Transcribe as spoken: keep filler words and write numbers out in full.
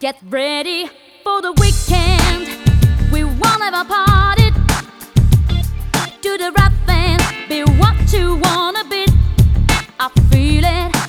Get ready for the weekend. We wanna have a party. Do the right thing, be what you wanna be. I feel it.